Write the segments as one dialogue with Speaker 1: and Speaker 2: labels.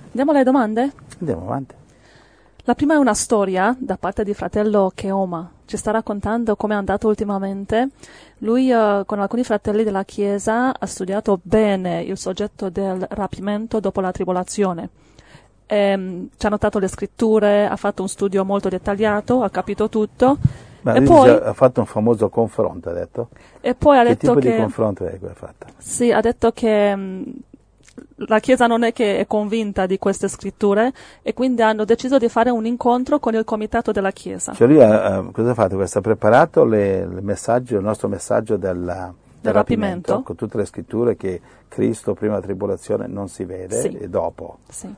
Speaker 1: Andiamo alle domande?
Speaker 2: Andiamo avanti.
Speaker 1: La prima è una storia da parte di fratello Keoma. Ci sta raccontando come è andato ultimamente. Lui con alcuni fratelli della Chiesa ha studiato bene il soggetto del rapimento dopo la tribolazione. Ci ha notato le scritture, ha fatto un studio molto dettagliato, ha capito tutto.
Speaker 2: Ma
Speaker 1: E
Speaker 2: lui
Speaker 1: poi
Speaker 2: ha fatto un famoso confronto, ha detto?
Speaker 1: E poi ha
Speaker 2: Che
Speaker 1: detto
Speaker 2: tipo
Speaker 1: che
Speaker 2: di confronto è che ha fatto?
Speaker 1: sì, ha detto che la Chiesa non è che è convinta di queste scritture e quindi hanno deciso di fare un incontro con il comitato della Chiesa.
Speaker 2: Cioè lui cosa ha fatto? Questo ha preparato il nostro messaggio del rapimento, con tutte le scritture che Cristo prima della tribolazione non si vede,
Speaker 1: Sì.
Speaker 2: e dopo.
Speaker 1: Sì.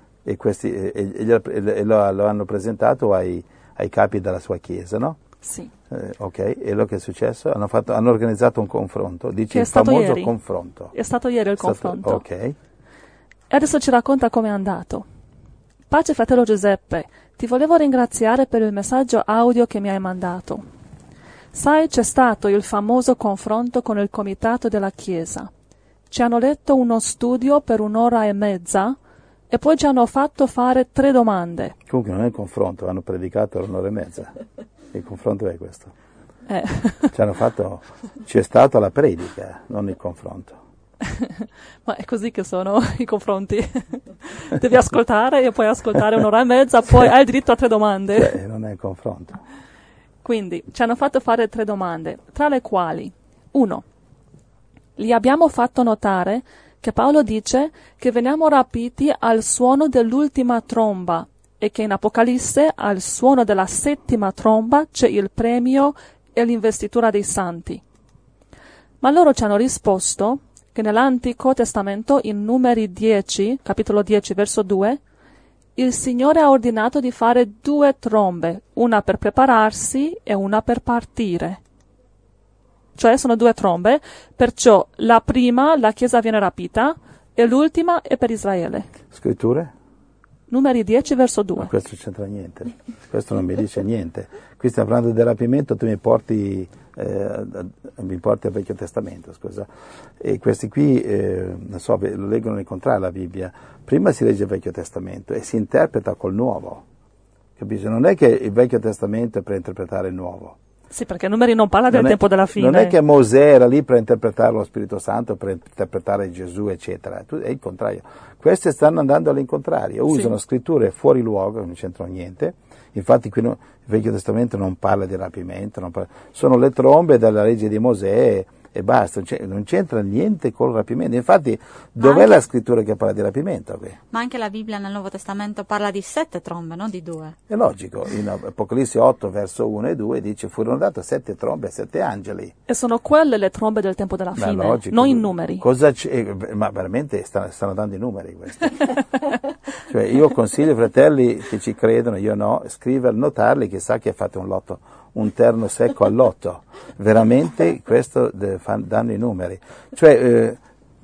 Speaker 2: E lo hanno presentato ai capi della sua Chiesa, no?
Speaker 1: Sì.
Speaker 2: Ok, e lo che è successo? Hanno organizzato un confronto, dice il
Speaker 1: stato
Speaker 2: famoso
Speaker 1: ieri.
Speaker 2: confronto.
Speaker 1: È stato ieri il confronto.
Speaker 2: Ok.
Speaker 1: E adesso ci racconta come è andato. Pace fratello Giuseppe, ti volevo ringraziare per il messaggio audio che mi hai mandato. Sai, c'è stato il famoso confronto con il comitato della Chiesa. Ci hanno letto uno studio per 1 ora e mezza e poi ci hanno fatto fare 3 domande.
Speaker 2: Comunque non è il confronto, hanno predicato 1 ora e mezza. Il confronto è questo. C'è stata la predica, non il confronto.
Speaker 1: Ma è così che sono i confronti. Devi ascoltare e poi ascoltare 1 ora e mezza, poi hai il diritto a 3 domande.
Speaker 2: Non è il confronto.
Speaker 1: Quindi ci hanno fatto fare 3 domande, tra le quali 1. Gli abbiamo fatto notare che Paolo dice che veniamo rapiti al suono dell'ultima tromba e che in Apocalisse al suono della 7ª tromba c'è il premio e l'investitura dei santi. Ma loro ci hanno risposto che nell'Antico Testamento, in Numeri 10, capitolo 10, verso 2, il Signore ha ordinato di fare 2 trombe, una per prepararsi e una per partire. Cioè sono 2 trombe, perciò la prima la Chiesa viene rapita e l'ultima è per Israele.
Speaker 2: Scritture?
Speaker 1: Numeri 10, verso 2.
Speaker 2: Ma questo c'entra niente, questo non mi dice niente. Qui stiamo parlando del rapimento, tu mi porti al Vecchio Testamento, scusa. E questi qui, non so, lo leggono in contrario la Bibbia. Prima si legge il Vecchio Testamento e si interpreta col Nuovo, capisci? Non è che il Vecchio Testamento è per interpretare il Nuovo.
Speaker 1: Sì, perché Numeri non parla del tempo della fine.
Speaker 2: Non è che Mosè era lì per interpretare lo Spirito Santo, per interpretare Gesù, eccetera. È il contrario. Queste stanno andando all'incontrario, usano scritture fuori luogo, non c'entrano niente. Infatti qui il Vecchio Testamento non parla di rapimento, sono le trombe della legge di Mosè e basta, non c'entra niente col rapimento. Infatti, dov'è la scrittura che parla di rapimento qui?
Speaker 3: Ma anche la Bibbia nel Nuovo Testamento parla di 7 trombe, non di 2.
Speaker 2: È logico, in Apocalisse 8, verso 1 e 2 dice furono date 7 trombe a 7 angeli.
Speaker 1: E sono quelle le trombe del tempo della fine,
Speaker 2: logico,
Speaker 1: non i numeri.
Speaker 2: Ma veramente stanno dando i numeri questi. Cioè, io consiglio ai fratelli che ci credono, io no, notarli, chissà che fate un terno secco all'otto. Veramente questo danno i numeri. Cioè,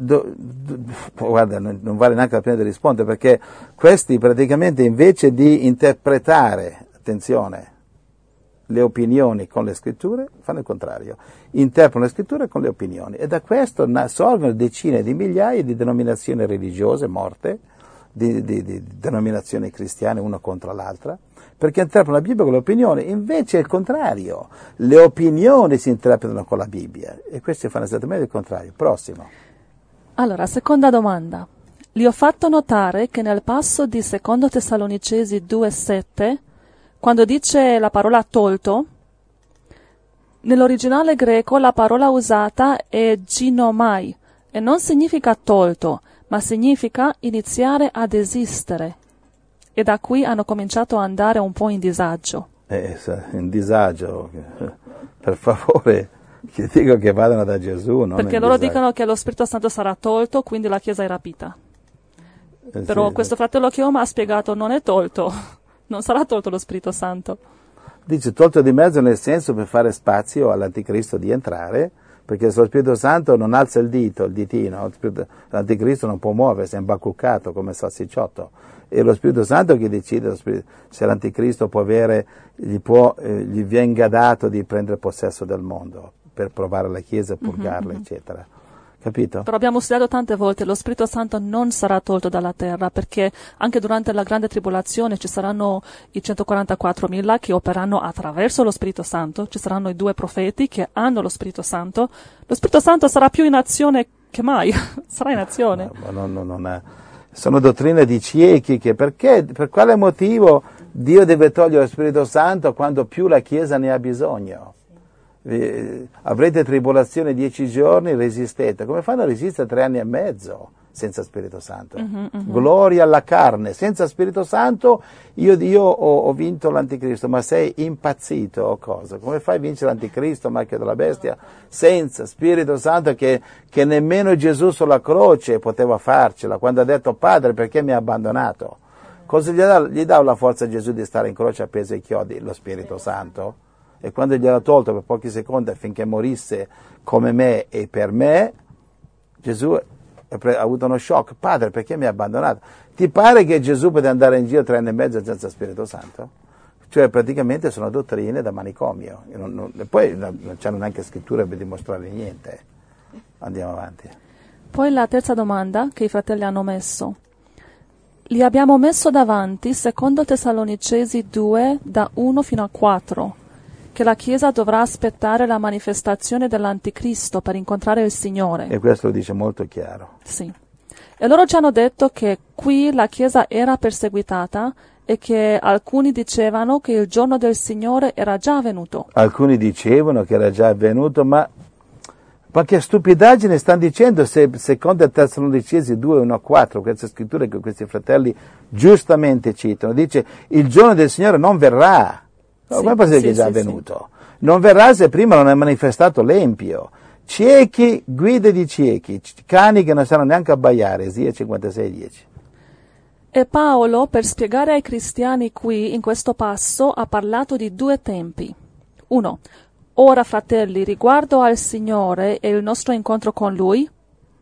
Speaker 2: guarda, non vale neanche la pena di rispondere, perché questi praticamente invece di interpretare, attenzione, le opinioni con le scritture, fanno il contrario. Interpretano le scritture con le opinioni. E da questo sorgono decine di migliaia di denominazioni religiose morte, di denominazioni cristiane una contro l'altra, perché interpretano la Bibbia con le opinioni. Invece è il contrario, le opinioni si interpretano con la Bibbia e questi fanno esattamente il contrario. Prossimo.
Speaker 1: Allora, seconda domanda. Gli ho fatto notare che nel passo di 2 Tessalonicesi 2,7, quando dice la parola tolto, nell'originale greco la parola usata è ginomai e non significa tolto, ma significa iniziare ad esistere. E da qui hanno cominciato ad andare un po' in disagio.
Speaker 2: In disagio, per favore, ti dico che vadano da Gesù. Non
Speaker 1: perché loro dicono che lo Spirito Santo sarà tolto, quindi la Chiesa è rapita. Però questo fratello Keoma ha spiegato non è tolto, non sarà tolto lo Spirito Santo.
Speaker 2: Dice tolto di mezzo nel senso per fare spazio all'anticristo di entrare, perché se lo Spirito Santo non alza il ditino, l'anticristo non può muoversi, è imbacuccato come salsicciotto. E lo Spirito Santo che decide se l'anticristo può avere, gli venga dato di prendere possesso del mondo per provare la Chiesa, purgarla, eccetera. capito?
Speaker 1: Però abbiamo studiato tante volte, lo Spirito Santo non sarà tolto dalla terra, perché anche durante la grande tribolazione ci saranno i 144.000 che operanno attraverso lo Spirito Santo, ci saranno i 2 profeti che hanno lo Spirito Santo sarà più in azione che mai, sarà in azione.
Speaker 2: Sono dottrine di ciechi che per quale motivo Dio deve togliere lo Spirito Santo quando più la Chiesa ne ha bisogno? Avrete tribolazione 10 giorni, resistete. Come fanno a resistere 3 anni e mezzo senza Spirito Santo? Gloria alla carne. Senza Spirito Santo io ho vinto l'anticristo, ma sei impazzito o cosa? Come fai a vincere l'anticristo, marchio della bestia, senza Spirito Santo che nemmeno Gesù sulla croce poteva farcela, quando ha detto Padre perché mi ha abbandonato? Cosa gli dà la forza a Gesù di stare in croce appeso ai chiodi? Lo Spirito Santo. E quando gliel'ha tolto per pochi secondi affinché morisse come me e per me, Gesù ha avuto uno shock. Padre, perché mi ha abbandonato? Ti pare che Gesù poteva andare in giro 3 anni e mezzo senza Spirito Santo? Cioè praticamente sono dottrine da manicomio. E poi non c'hanno neanche scritture per dimostrare niente. Andiamo avanti.
Speaker 1: Poi la terza domanda che i fratelli hanno messo. Li abbiamo messo davanti, secondo Tessalonicesi 2, da 1 fino a 4. Che la Chiesa dovrà aspettare la manifestazione dell'Anticristo per incontrare il Signore.
Speaker 2: E questo lo dice molto chiaro.
Speaker 1: Sì. E loro ci hanno detto che qui la Chiesa era perseguitata e che alcuni dicevano che il giorno del Signore era già venuto.
Speaker 2: Alcuni dicevano che era già avvenuto, ma che stupidaggine stanno dicendo se secondo Tessalonicesi 2, 1 a 4, queste scritture che questi fratelli giustamente citano, dice il giorno del Signore non verrà. No, come possibile che è già avvenuto? Non verrà se prima non è manifestato l'empio. Ciechi, guide di ciechi, cani che non sanno neanche abbaiare, Esaia 56:10.
Speaker 1: E Paolo, per spiegare ai cristiani qui, in questo passo, ha parlato di 2 tempi. 1. Ora, fratelli, riguardo al Signore e il nostro incontro con Lui,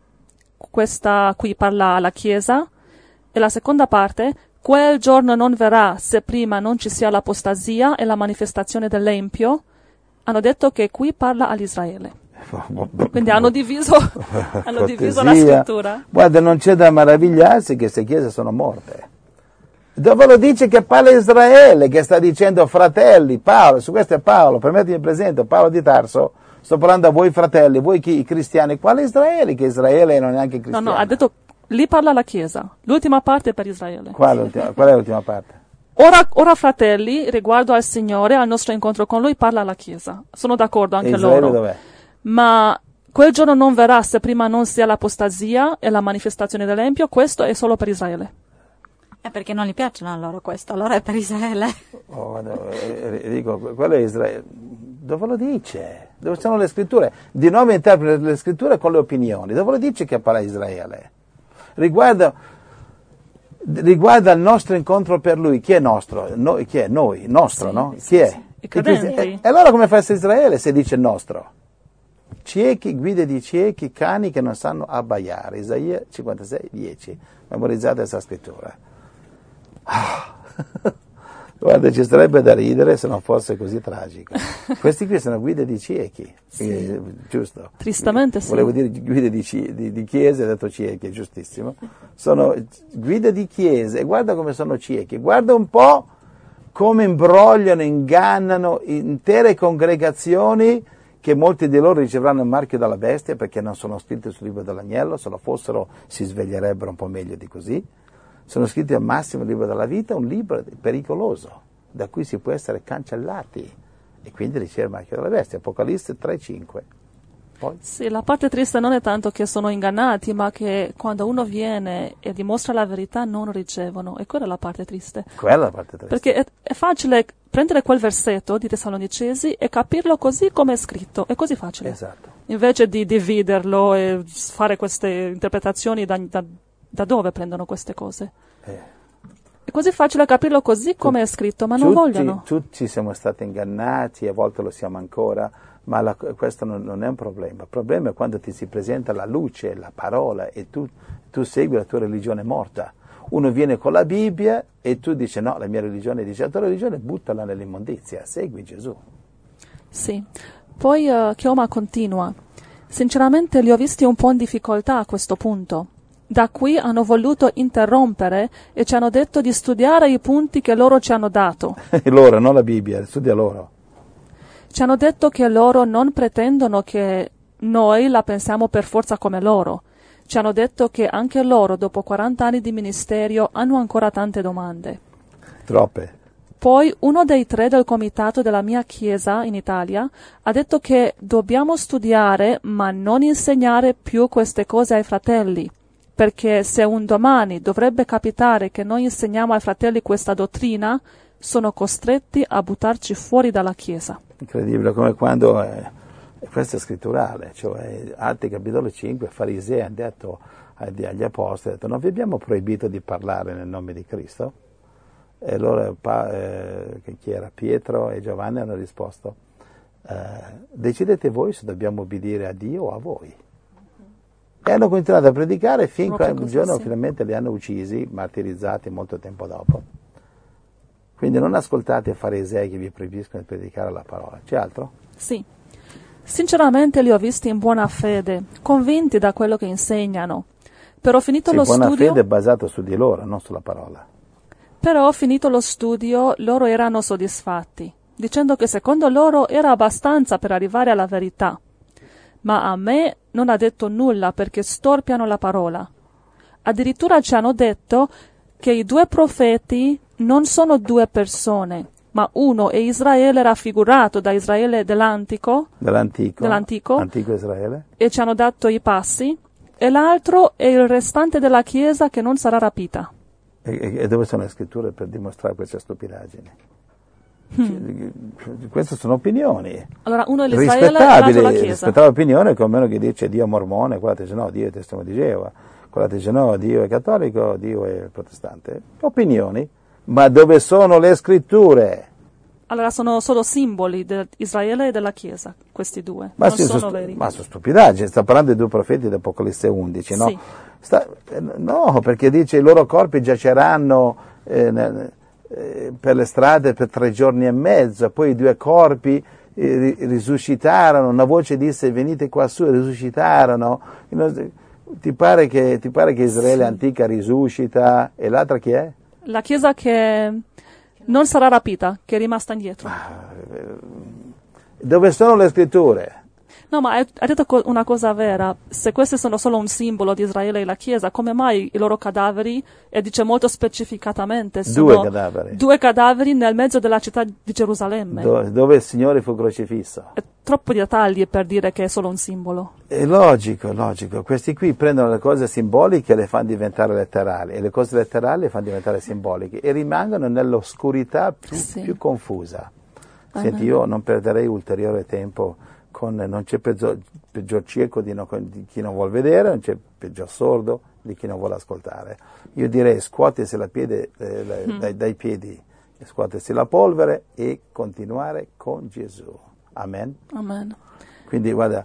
Speaker 1: questa qui parla alla Chiesa, e la seconda parte, quel giorno non verrà se prima non ci sia l'apostasia e la manifestazione dell'empio. Hanno detto che qui parla all'Israele. Quindi hanno diviso la scrittura.
Speaker 2: Guarda, non c'è da meravigliarsi che queste chiese sono morte. Dove lo dice che parla Israele, che sta dicendo fratelli, Paolo, su questo è Paolo, permettimi presente, Paolo di Tarso, sto parlando a voi fratelli, voi i cristiani, quale Israele? Che Israele non è neanche cristiano.
Speaker 1: No, ha detto, lì parla la Chiesa, l'ultima parte è per Israele.
Speaker 2: Qual è l'ultima parte?
Speaker 1: Ora fratelli, riguardo al Signore, al nostro incontro con Lui, parla la Chiesa. Sono d'accordo anche
Speaker 2: Israele
Speaker 1: loro.
Speaker 2: Dov'è?
Speaker 1: Ma quel giorno non verrà se prima non sia l'apostasia e la manifestazione dell'empio, questo è solo per Israele.
Speaker 3: È perché non gli piacciono a loro questo, allora è per Israele.
Speaker 2: Dico, quello è Israele. Dove lo dice? Dove sono le scritture? Di nuovo interpreta le scritture con le opinioni. Dove lo dice che parla Israele? Riguarda il nostro incontro per lui, chi è nostro? Chi è? Noi, nostro, sì, no?
Speaker 1: Sì,
Speaker 2: chi è?
Speaker 1: Sì. I credenti.
Speaker 2: E allora come fa a essere Israele se dice nostro? Ciechi, guide di ciechi, cani che non sanno abbaiare. Isaia 56:10. Memorizzate questa scrittura. Guarda, ci sarebbe da ridere se non fosse così tragico. Questi qui sono guide di ciechi,
Speaker 1: sì.
Speaker 2: Giusto?
Speaker 1: Tristemente sì.
Speaker 2: Volevo dire guide di chiese, ho detto ciechi, è giustissimo. Sono guide di chiese, guarda come sono ciechi, guarda un po' come imbrogliano, ingannano intere congregazioni che molti di loro riceveranno il marchio della bestia perché non sono scritti sul libro dell'agnello, se lo fossero si sveglierebbero un po' meglio di così. Sono scritti al massimo il libro della vita, un libro pericoloso, da cui si può essere cancellati e quindi ricevere il marchio della bestia. Apocalisse 3:5. Poi?
Speaker 1: Sì, la parte triste non è tanto che sono ingannati, ma che quando uno viene e dimostra la verità non ricevono. E quella è la parte triste.
Speaker 2: Quella è la parte triste.
Speaker 1: Perché è facile prendere quel versetto di Tessalonicesi e capirlo così come è scritto. È così facile.
Speaker 2: Esatto.
Speaker 1: Invece di dividerlo e fare queste interpretazioni da dove prendono queste cose? È così facile capirlo così come è scritto, ma non vogliono.
Speaker 2: Tutti siamo stati ingannati, a volte lo siamo ancora, ma questo non è un problema. Il problema è quando ti si presenta la luce, la parola, e tu segui la tua religione morta. Uno viene con la Bibbia e tu dici no, la mia religione, dice la tua religione buttala nell'immondizia, segui Gesù.
Speaker 1: Sì. Poi Chioma continua. Sinceramente li ho visti un po' in difficoltà a questo punto. Da qui hanno voluto interrompere e ci hanno detto di studiare i punti che loro ci hanno dato.
Speaker 2: Loro, non la Bibbia, studia loro.
Speaker 1: Ci hanno detto che loro non pretendono che noi la pensiamo per forza come loro. Ci hanno detto che anche loro, dopo 40 anni di ministero, hanno ancora tante domande.
Speaker 2: Troppe.
Speaker 1: Poi uno dei 3 del comitato della mia chiesa in Italia ha detto che dobbiamo studiare ma non insegnare più queste cose ai fratelli, perché se un domani dovrebbe capitare che noi insegniamo ai fratelli questa dottrina, sono costretti a buttarci fuori dalla chiesa.
Speaker 2: Incredibile, come quando, questo è scritturale, cioè Atti capitolo 5, farisei hanno detto agli apostoli, non vi abbiamo proibito di parlare nel nome di Cristo? E allora chi era? Pietro e Giovanni hanno risposto, decidete voi se dobbiamo obbedire a Dio o a voi. E hanno continuato a predicare finché un giorno finalmente li hanno uccisi, martirizzati molto tempo dopo. Quindi non ascoltate i farisei che vi proibiscono di predicare la parola. C'è altro?
Speaker 1: Sì. Sinceramente li ho visti in buona fede, convinti da quello che insegnano. Però finito lo
Speaker 2: buona
Speaker 1: studio...
Speaker 2: fede è basato su di loro, non sulla parola.
Speaker 1: Però finito lo studio loro erano soddisfatti, dicendo che secondo loro era abbastanza per arrivare alla verità. Ma a me non ha detto nulla perché storpiano la parola. Addirittura ci hanno detto che i 2 profeti non sono 2 persone, ma uno è Israele raffigurato da Israele dell'Antico,
Speaker 2: Antico Israele,
Speaker 1: e ci hanno dato i passi, e l'altro è il restante della Chiesa che non sarà rapita.
Speaker 2: E dove sono le scritture per dimostrare queste stupidaggini? Queste sono opinioni.
Speaker 1: Allora uno è l'Israele e l'altro la Chiesa.
Speaker 2: Rispettare l'opinione come uno che dice Dio è mormone, quello dice no, Dio è testimone di Geova, quello dice no, Dio è cattolico, Dio è protestante. Opinioni. Ma dove sono le scritture?
Speaker 1: Allora sono solo simboli di Israele e della Chiesa, questi 2. Ma non sono veri.
Speaker 2: Ma sono stupidaggini, sta parlando dei 2 profeti dell'Apocalisse 11, no?
Speaker 1: Sì.
Speaker 2: No, perché dice i loro corpi giaceranno per le strade per 3 giorni e mezzo, poi i 2 corpi risuscitarono, una voce disse venite qua su, e risuscitarono. Ti pare che Israele antica risuscita e l'altra chi è?
Speaker 1: La Chiesa che non sarà rapita, che è rimasta indietro.
Speaker 2: Dove sono le scritture?
Speaker 1: No, ma ha detto una cosa vera. Se questi sono solo un simbolo di Israele e la Chiesa, come mai i loro cadaveri, e dice molto specificatamente, sono 2 cadaveri nel mezzo della città di Gerusalemme?
Speaker 2: Dove il Signore fu crocifisso.
Speaker 1: È troppo dettagli per dire che è solo un simbolo.
Speaker 2: È logico. Questi qui prendono le cose simboliche e le fanno diventare letterali, e le cose letterali le fanno diventare simboliche, e rimangono nell'oscurità più confusa. Senti, io non perderei ulteriore tempo non c'è peggior cieco di chi non vuol vedere, non c'è peggior sordo di chi non vuole ascoltare. Io direi scuotesi dai piedi, scuotesi la polvere e continuare con Gesù. Amen?
Speaker 1: Amen.
Speaker 2: Quindi guarda,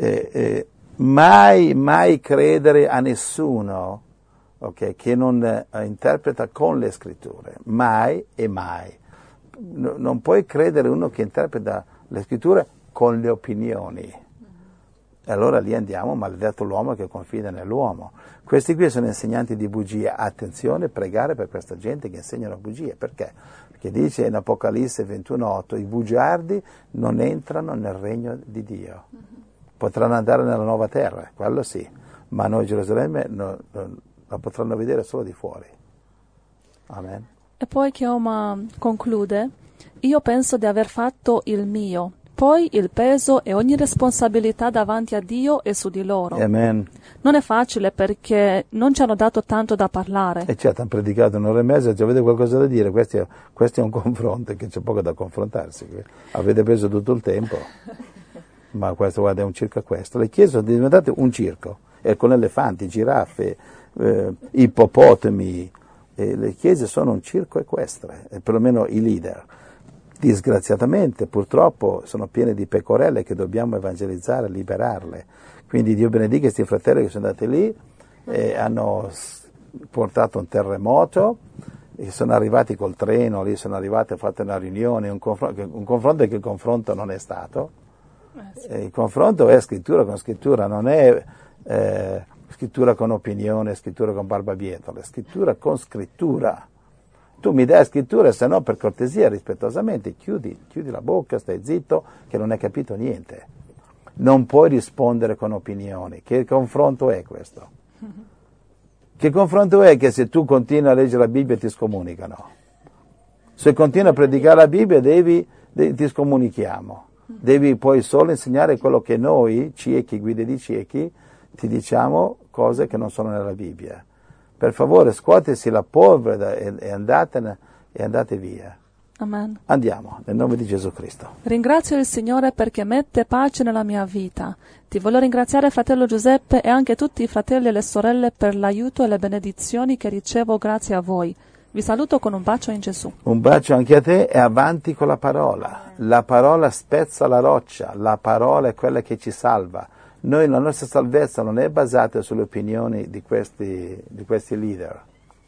Speaker 2: mai credere a nessuno, okay, che non interpreta con le scritture. Mai e mai. Non puoi credere uno che interpreta le scritture con le opinioni. E allora lì andiamo, maledetto l'uomo che confida nell'uomo. Questi qui sono insegnanti di bugie. Attenzione, pregare per questa gente che insegnano bugie. Perché? Perché dice in Apocalisse 21:8, i bugiardi non entrano nel regno di Dio. Potranno andare nella nuova terra, quello sì, ma noi Gerusalemme la potranno vedere solo di fuori. Amen.
Speaker 1: E poi Chioma conclude, io penso di aver fatto il mio. Poi il peso e ogni responsabilità davanti a Dio è su di loro.
Speaker 2: Amen.
Speaker 1: Non è facile perché non ci hanno dato tanto da parlare.
Speaker 2: E certo, hanno predicato 1 ora e mezza, avete qualcosa da dire? Questo è un confronto, che c'è poco da confrontarsi. Avete preso tutto il tempo, ma questo, guarda, è un circo questo. Le chiese sono diventate un circo, con elefanti, giraffe, ippopotami. Le chiese sono un circo equestre, perlomeno i leader. Disgraziatamente, purtroppo, sono piene di pecorelle che dobbiamo evangelizzare, liberarle. Quindi Dio benedica questi fratelli che sono andati lì e hanno portato un terremoto, e sono arrivati col treno, lì sono arrivati, hanno fatto una riunione, un confronto che il confronto non è stato, Il confronto è scrittura con scrittura, non è scrittura con opinione, scrittura con barbabietole, scrittura con scrittura. Tu mi dai scrittura, se no per cortesia, rispettosamente, chiudi la bocca, stai zitto, che non hai capito niente. Non puoi rispondere con opinioni. Che confronto è questo? Che confronto è che se tu continui a leggere la Bibbia ti scomunicano? Se continui a predicare la Bibbia ti scomunichiamo. Devi poi solo insegnare quello che noi, ciechi, guide di ciechi, ti diciamo cose che non sono nella Bibbia. Per favore, scuotesi la polvere e andate via.
Speaker 1: Amen.
Speaker 2: Andiamo, nel nome di Gesù Cristo.
Speaker 1: Ringrazio il Signore perché mette pace nella mia vita. Ti voglio ringraziare, fratello Giuseppe, e anche tutti i fratelli e le sorelle per l'aiuto e le benedizioni che ricevo grazie a voi. Vi saluto con un bacio in Gesù.
Speaker 2: Un bacio anche a te e avanti con la parola. La parola spezza la roccia, la parola è quella che ci salva. Noi, la nostra salvezza non è basata sulle opinioni di questi leader.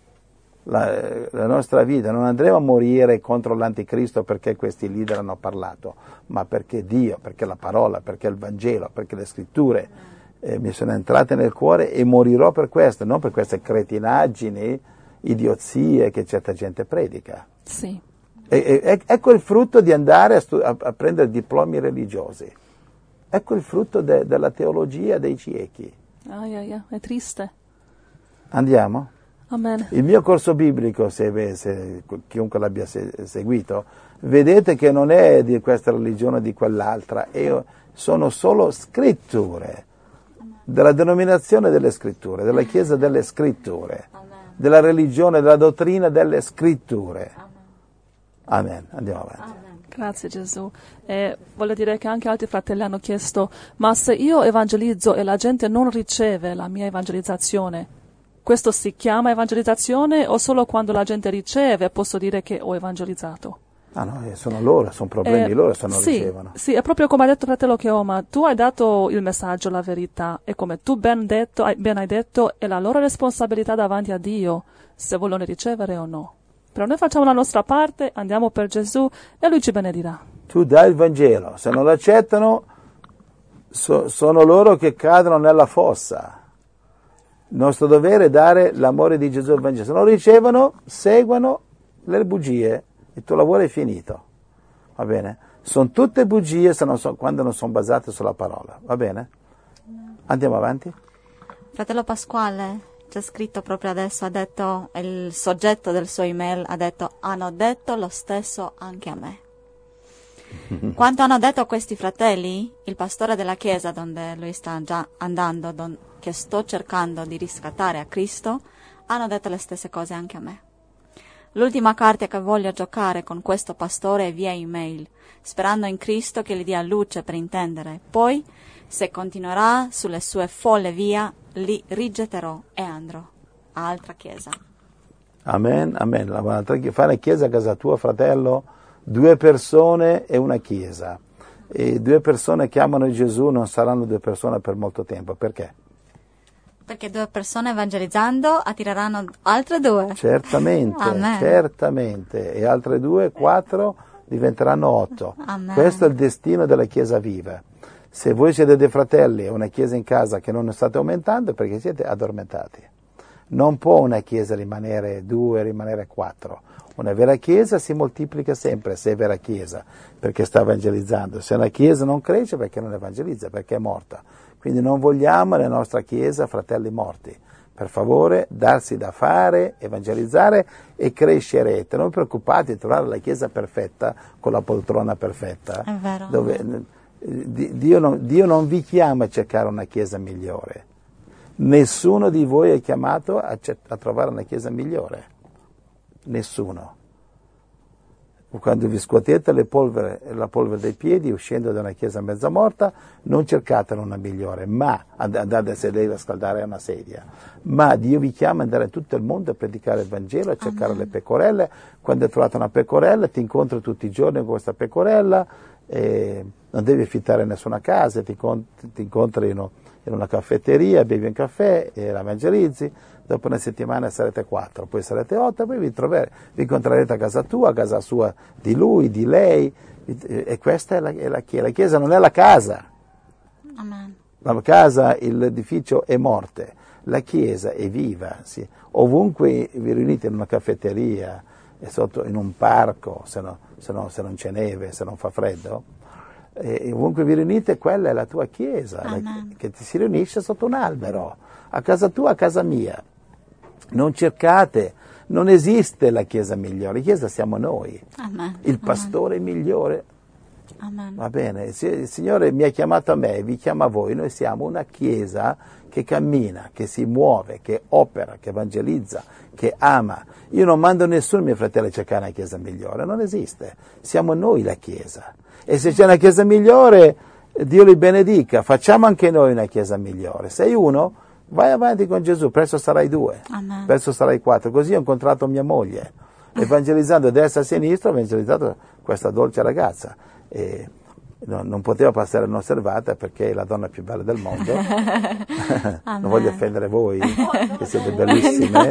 Speaker 2: La nostra vita, non andremo a morire contro l'anticristo perché questi leader hanno parlato, ma perché Dio, perché la parola, perché il Vangelo, perché le scritture mi sono entrate nel cuore e morirò per questo, non per queste cretinaggini, idiozie che certa gente predica.
Speaker 1: Sì.
Speaker 2: Ecco il frutto di andare a prendere diplomi religiosi. Ecco il frutto della teologia dei ciechi.
Speaker 1: È triste.
Speaker 2: Andiamo?
Speaker 1: Amen.
Speaker 2: Il mio corso biblico, se chiunque l'abbia seguito, vedete che non è di questa religione o di quell'altra, sono solo scritture, della denominazione delle scritture, della Chiesa delle scritture, della religione, della dottrina delle scritture. Amen. Andiamo avanti.
Speaker 1: Grazie Gesù. E voglio dire che anche altri fratelli hanno chiesto, ma se io evangelizzo e la gente non riceve la mia evangelizzazione, questo si chiama evangelizzazione o solo quando la gente riceve posso dire che ho evangelizzato?
Speaker 2: Ah no, sono loro, sono problemi loro se non ricevono.
Speaker 1: Sì, è proprio come ha detto fratello Cheoma, tu hai dato il messaggio, la verità, e come tu ben hai detto, è la loro responsabilità davanti a Dio se vogliono ricevere o no. Però noi facciamo la nostra parte, andiamo per Gesù e Lui ci benedirà.
Speaker 2: Tu dai il Vangelo, se non lo accettano sono loro che cadono nella fossa. Il nostro dovere è dare l'amore di Gesù al Vangelo. Se non lo ricevono, seguono le bugie. Il tuo lavoro è finito. Va bene? Sono tutte bugie quando non sono basate sulla parola. Va bene? Andiamo avanti.
Speaker 3: Fratello Pasquale, c'è scritto proprio adesso, ha detto, il soggetto del suo email ha detto, hanno detto lo stesso anche a me. Quanto hanno detto questi fratelli, il pastore della chiesa dove lui sta già andando, che sto cercando di riscattare a Cristo, hanno detto le stesse cose anche a me. L'ultima carta che voglio giocare con questo pastore è via email, sperando in Cristo che gli dia luce per intendere. Poi, se continuerà sulle sue folle vie, li rigetterò e andrò a altra chiesa.
Speaker 2: Amen, amen. Fare chiesa a casa tua, fratello, 2 persone e una chiesa. E 2 persone che amano Gesù non saranno 2 persone per molto tempo. Perché?
Speaker 3: Perché 2 persone evangelizzando attireranno altre 2.
Speaker 2: Certamente,
Speaker 3: Amen.
Speaker 2: Certamente. E altre 2, 4 diventeranno 8.
Speaker 3: Amen.
Speaker 2: Questo è il destino della chiesa viva. Se voi siete dei fratelli e una chiesa in casa che non state aumentando è perché siete addormentati. Non può una chiesa rimanere 2, rimanere 4. Una vera chiesa si moltiplica sempre se è vera chiesa, perché sta evangelizzando. Se una chiesa non cresce perché non evangelizza, perché è morta. Quindi non vogliamo nella nostra chiesa fratelli morti. Per favore, darsi da fare, evangelizzare e crescerete. Non preoccupate di trovare la chiesa perfetta con la poltrona perfetta.
Speaker 3: È vero.
Speaker 2: Dove Dio non vi chiama a cercare una chiesa migliore. Nessuno di voi è chiamato a trovare una chiesa migliore. Nessuno. Quando vi scuotete la polvere dei piedi uscendo da una chiesa mezza morta, non cercate una migliore, ma andate a sedere a scaldare una sedia. Ma Dio vi chiama ad andare in tutto il mondo a predicare il Vangelo, a cercare le pecorelle. Quando hai trovato una pecorella, ti incontri tutti i giorni con questa pecorella, non devi affittare nessuna casa, ti incontrino in una caffetteria, bevi un caffè e la evangelizzi, dopo una settimana sarete 4, poi sarete 8, poi vi incontrerete a casa tua, a casa sua di lui, di lei, e questa è la Chiesa. La Chiesa non è la casa.
Speaker 3: Amen.
Speaker 2: La casa, l'edificio è morte, la Chiesa è viva, sì. Ovunque vi riunite in una caffetteria, in un parco, se non c'è neve, se non fa freddo, ovunque vi riunite, quella è la tua Chiesa, che ti si riunisce sotto un albero, a casa tua, a casa mia. Non cercate, non esiste la Chiesa migliore, la Chiesa siamo noi, il pastore migliore.
Speaker 3: Amen.
Speaker 2: Va bene, il Signore mi ha chiamato a me, vi chiama a voi, noi siamo una Chiesa che cammina, che si muove, che opera, che evangelizza, che ama. Io non mando nessuno, miei fratelli, a cercare una Chiesa migliore, non esiste, siamo noi la Chiesa. E se c'è una Chiesa migliore, Dio li benedica, facciamo anche noi una Chiesa migliore. Sei uno, vai avanti con Gesù, presto sarai 2,
Speaker 3: Amen.
Speaker 2: presto sarai 4. Così ho incontrato mia moglie, evangelizzando a destra e a sinistra, ho evangelizzato questa dolce ragazza. E non poteva passare inosservata perché è la donna più bella del mondo. Non voglio offendere voi, che siete bellissime,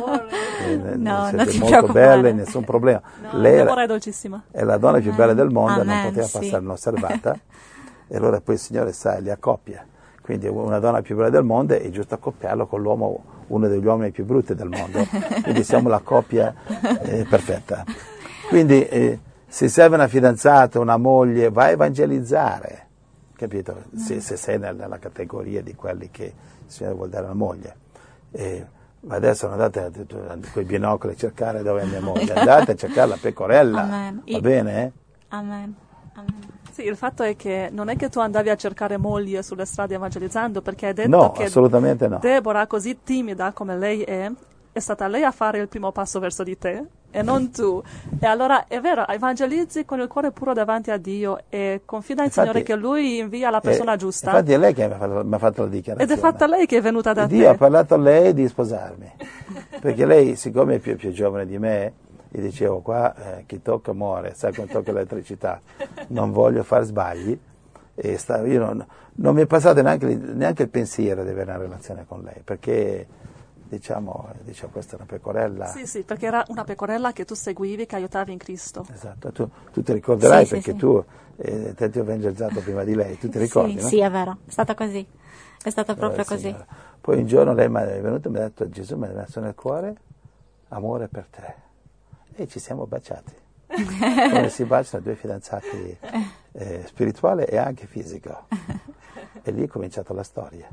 Speaker 2: siete molto belle, nessun problema.
Speaker 1: No,
Speaker 2: lei
Speaker 1: è dolcissima.
Speaker 2: È la donna più bella del mondo,
Speaker 3: Amen,
Speaker 2: non poteva passare inosservata. E allora poi il Signore sa, li accoppia. Quindi una donna più bella del mondo è giusto accoppiarlo con l'uomo, uno degli uomini più brutti del mondo. Quindi siamo la coppia perfetta. Quindi se serve una fidanzata, una moglie, vai a evangelizzare, capito? Se sei nella categoria di quelli che il Signore vuol dare una moglie. Ma adesso non andate con i binocoli a cercare dove è mia moglie, andate a cercare la pecorella,
Speaker 3: Amen.
Speaker 2: Va bene?
Speaker 3: Amen. Amen.
Speaker 1: Sì, il fatto è che non è che tu andavi a cercare moglie sulle strade evangelizzando, perché hai detto
Speaker 2: No,
Speaker 1: che
Speaker 2: assolutamente no.
Speaker 1: Deborah, così timida come lei è stata lei a fare il primo passo verso di te e non tu. E allora è vero, evangelizzi con il cuore puro davanti a Dio e confida in Signore che Lui invia la persona giusta.
Speaker 2: Infatti è lei che mi ha fatto la dichiarazione.
Speaker 1: Ed è fatta lei che è venuta da te.
Speaker 2: Dio ha parlato a lei di sposarmi, perché lei, siccome è più giovane di me, gli dicevo qua chi tocca muore, sai quando tocca l'elettricità, non voglio fare sbagli, e io non mi è passato neanche il pensiero di avere una relazione con lei, perché diciamo questa è una pecorella.
Speaker 1: Sì, perché era una pecorella che tu seguivi, che aiutavi in Cristo.
Speaker 2: Esatto, tu ti ricorderai,
Speaker 3: Sì,
Speaker 2: perché
Speaker 3: sì.
Speaker 2: tu te ti ho evangelizzato prima di lei, tu ti ricordi, no?
Speaker 3: Sì, è vero, è stata così, è stata proprio così.
Speaker 2: Signora. Poi un giorno lei mi è venuta e mi ha detto: Gesù mi ha messo nel cuore amore per te, e ci siamo baciati come si baciano due fidanzati, spirituale e anche fisico, e lì è cominciata la storia.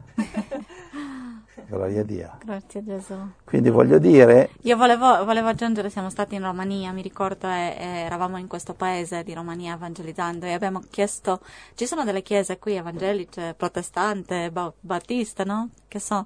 Speaker 2: Gloria a Dio.
Speaker 3: Grazie a Gesù.
Speaker 2: Quindi voglio dire,
Speaker 3: Io volevo aggiungere, siamo stati in Romania, mi ricordo, eravamo in questo paese di Romania evangelizzando e abbiamo chiesto, ci sono delle chiese qui evangeliche, protestante, battiste, no? Che so.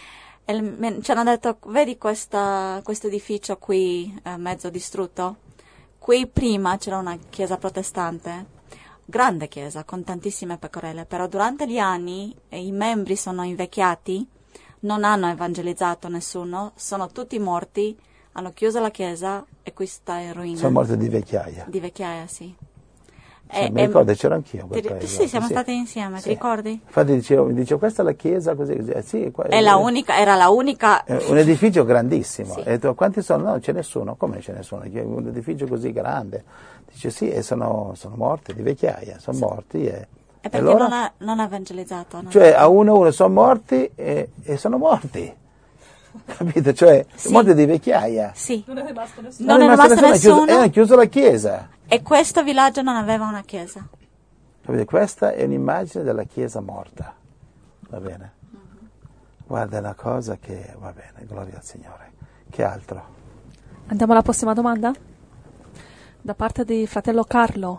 Speaker 3: E ci hanno detto, vedi questo edificio qui, mezzo distrutto? Qui prima c'era una chiesa protestante, grande chiesa, con tantissime pecorelle, però durante gli anni i membri sono invecchiati, non hanno evangelizzato nessuno, sono tutti morti, hanno chiuso la chiesa e qui sta in ruina.
Speaker 2: sono morte di vecchiaia.
Speaker 3: Di vecchiaia, sì.
Speaker 2: Sì, mi ricordo, c'ero anch'io in quel paese.
Speaker 3: Sì, siamo stati insieme,
Speaker 2: Sì.
Speaker 3: ti ricordi?
Speaker 2: Infatti mi dicevo, questa è la chiesa, così. Sì,
Speaker 3: Era la unica.
Speaker 2: Un edificio grandissimo.
Speaker 3: Sì.
Speaker 2: E ho detto, quanti sono? No, non c'è nessuno. Come c'è nessuno? Un edificio così grande. Dice, sì, e sono morti di vecchiaia, sono morti.
Speaker 3: E perché
Speaker 2: allora,
Speaker 3: non ha evangelizzato.
Speaker 2: cioè, a uno sono morti e sono morti. Capito? Cioè,
Speaker 3: Sì.
Speaker 2: morti di vecchiaia.
Speaker 3: Sì.
Speaker 1: Non è rimasto nessuno.
Speaker 3: Non è rimasto nessuno.
Speaker 2: Hanno chiuso la chiesa.
Speaker 3: E questo villaggio non aveva una chiesa.
Speaker 2: Capite? Questa è un'immagine della chiesa morta. Va bene? Guarda, è una cosa che va bene, gloria al Signore. Che altro?
Speaker 1: Andiamo alla prossima domanda? Da parte di fratello Carlo.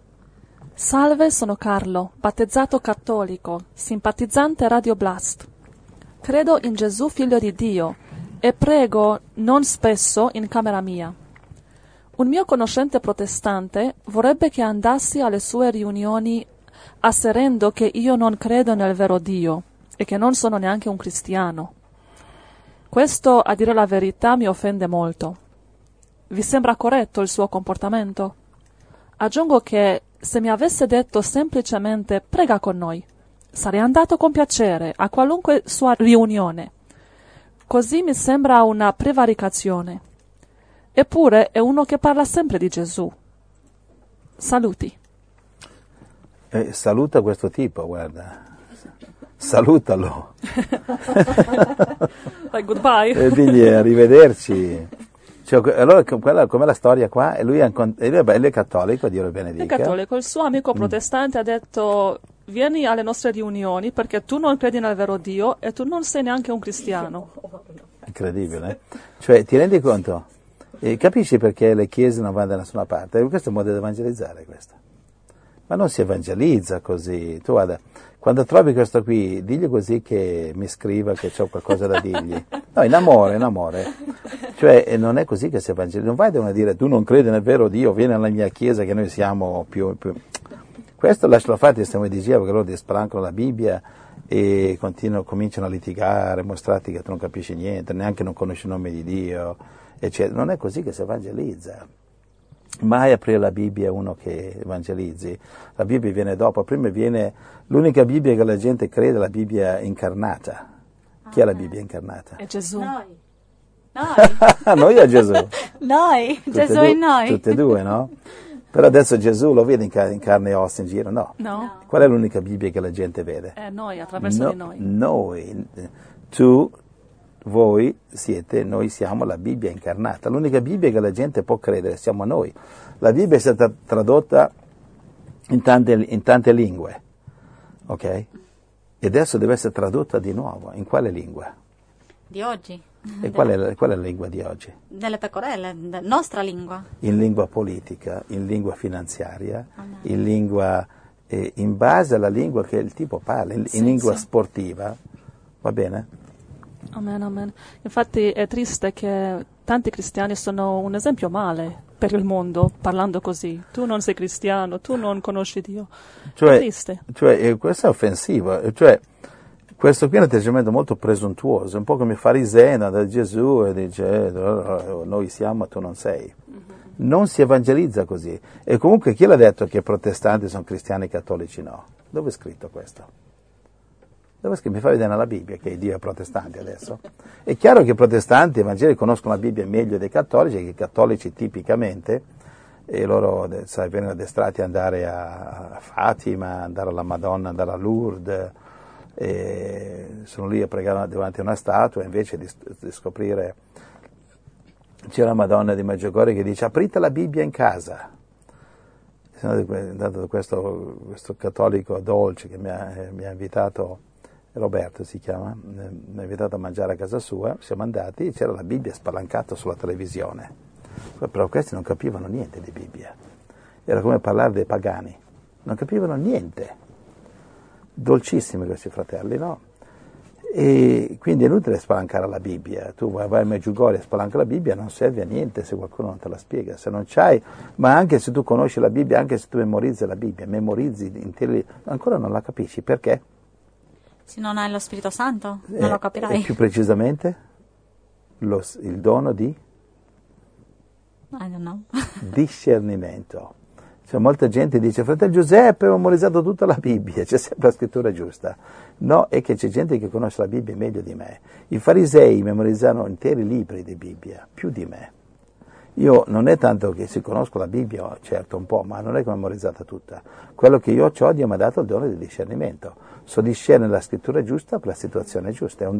Speaker 1: Salve, sono Carlo, battezzato cattolico, simpatizzante Radio Blast. Credo in Gesù figlio di Dio e prego non spesso in camera mia. Un mio conoscente protestante vorrebbe che andassi alle sue riunioni asserendo che io non credo nel vero Dio e che non sono neanche un cristiano. Questo, a dire la verità, mi offende molto. Vi sembra corretto il suo comportamento? Aggiungo che se mi avesse detto semplicemente prega con noi Sarei andato con piacere a qualunque sua riunione. Così mi sembra una prevaricazione. Eppure è uno che parla sempre di Gesù. Saluti.
Speaker 2: Saluta questo tipo, guarda. Salutalo.
Speaker 1: Like goodbye.
Speaker 2: E digli arrivederci. Cioè, allora, com'è la storia qua? E lui è cattolico, Dio lo benedica.
Speaker 1: È cattolico. Il suo amico protestante ha detto: vieni alle nostre riunioni perché tu non credi nel vero Dio e tu non sei neanche un cristiano.
Speaker 2: Incredibile. Cioè, ti rendi conto? Capisci perché le chiese non vanno da nessuna parte? Questo è un modo di evangelizzare, questo. Ma non si evangelizza così. Tu guarda, quando trovi questo qui, digli così che mi scriva che c'ho qualcosa da dirgli. No, in amore. Cioè, non è così che si evangelizza. Non vai da uno a dire: tu non credi nel vero Dio, vieni alla mia chiesa che noi siamo più. Questo lascialo fare, come dicevo, che loro ti sprancano la Bibbia e cominciano a litigare, mostrarti che tu non capisci niente, neanche non conosci il nome di Dio, eccetera. Non è così che si evangelizza. Mai aprire la Bibbia uno che evangelizzi. La Bibbia viene dopo. Prima viene l'unica Bibbia che la gente crede, è la Bibbia incarnata. Chi è la Bibbia incarnata?
Speaker 1: È Gesù.
Speaker 3: Noi.
Speaker 2: Noi o Gesù?
Speaker 3: Noi, Gesù e noi.
Speaker 2: Tutte e due, no? Però adesso Gesù lo vede in carne e ossa in giro? No.
Speaker 1: No.
Speaker 2: Qual è l'unica Bibbia che la gente vede?
Speaker 1: È noi, attraverso di noi.
Speaker 2: Noi. Tu, voi siete, noi siamo la Bibbia incarnata. L'unica Bibbia che la gente può credere siamo noi. La Bibbia è stata tradotta in tante lingue, ok? E adesso deve essere tradotta di nuovo. In quale lingua?
Speaker 3: Di oggi.
Speaker 2: E qual è la lingua di oggi?
Speaker 3: Delle pecorelle, nostra lingua.
Speaker 2: In lingua politica, in lingua finanziaria, in lingua, in base alla lingua che il tipo parla, in lingua sportiva, va bene?
Speaker 1: Amen. Infatti è triste che tanti cristiani sono un esempio male per il mondo, parlando così. Tu non sei cristiano, tu non conosci Dio. È triste.
Speaker 2: Questo è offensivo. Questo qui è un atteggiamento molto presuntuoso, un po' come i farisei, da Gesù e dice: noi siamo, tu non sei. Non si evangelizza così. E comunque chi l'ha detto che i protestanti sono cristiani e i cattolici no? Dove è scritto questo? Mi fa vedere nella Bibbia che Dio è protestante adesso. È chiaro che i protestanti evangelici conoscono la Bibbia meglio dei cattolici, che i cattolici tipicamente, e loro vengono addestrati ad andare a Fatima, andare alla Madonna, andare a Lourdes, e sono lì a pregare davanti a una statua, invece di scoprire. C'è una Madonna di Medjugorje che dice: aprite la Bibbia in casa. Sono andato da questo cattolico dolce che mi ha invitato, Roberto si chiama, mi ha invitato a mangiare a casa sua, siamo andati e c'era la Bibbia spalancata sulla televisione, però questi non capivano niente di Bibbia, era come parlare dei pagani, non capivano niente, dolcissimi questi fratelli, no? E quindi è inutile spalancare la Bibbia, tu vai a Medjugorje e spalanca la Bibbia, non serve a niente se qualcuno non te la spiega, se non c'hai, ma anche se tu conosci la Bibbia, anche se tu memorizzi la Bibbia, memorizzi interi, ancora non la capisci, perché?
Speaker 3: Se non hai lo Spirito Santo, non lo capirai.
Speaker 2: E più precisamente, il dono di?
Speaker 3: I don't know.
Speaker 2: Discernimento. Cioè, molta gente dice: fratello Giuseppe, ho memorizzato tutta la Bibbia, c'è sempre la scrittura giusta. No, è che c'è gente che conosce la Bibbia meglio di me. I farisei memorizzano interi libri di Bibbia, più di me. Io non è tanto che si conosco la Bibbia, certo un po', ma non è che ho memorizzata tutta. Quello che io ho, Dio mi ha dato il dono di discernimento. So discernere la scrittura giusta per la situazione giusta, è un